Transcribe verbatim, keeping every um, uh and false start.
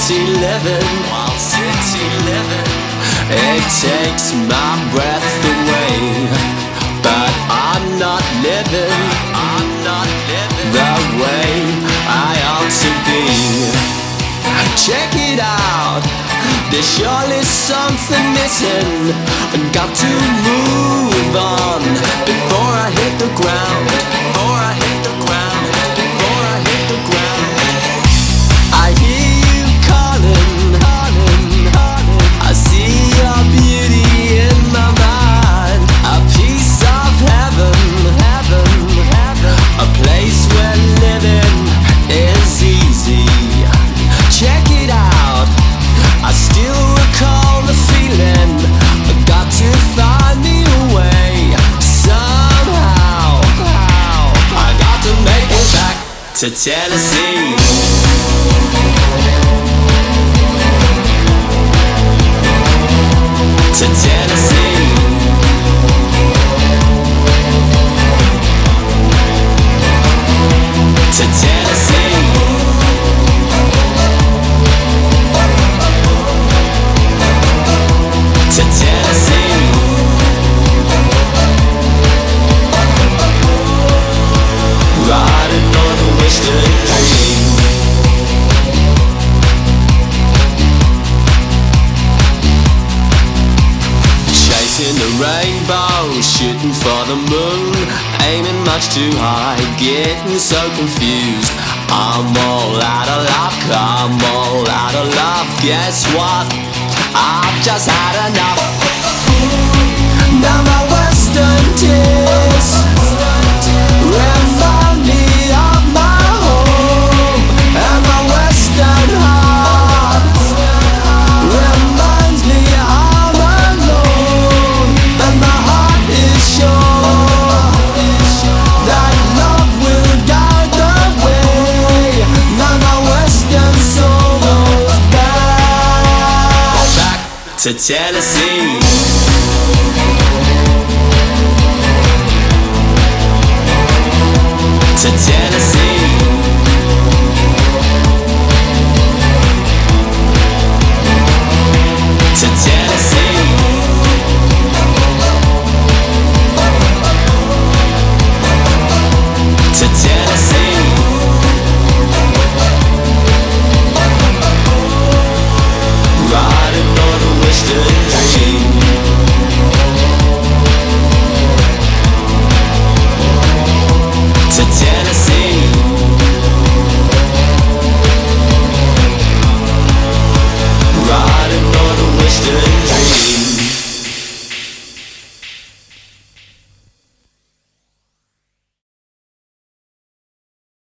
city living, wild city living, it takes my breath away. But I'm not living, I'm not living the way I ought to be. Check it out, there's surely something missing. Got to move on before I hit the ground. Before I hit the ground. Before I hit the ground. I hear you calling, calling, calling. I see your beauty in my mind. A piece of heaven, heaven, heaven. A place where living is easy. Check it out, I still recall the feeling. I got to find me a way somehow. I got to make it back to Tennessee. To Tennessee. To Tennessee. To Tennessee. Riding on a western dream. Chasing the rainbow, shooting for the moon, aiming much too high, getting so confused. I'm all out of luck, I'm all out of love. Guess what? I've just had enough. Now my western tears remind me of my home, and my western heart reminds me I'm alone. And my heart is sure that love will guide the way. Now my western soul goes back to Tennessee. To Tennessee.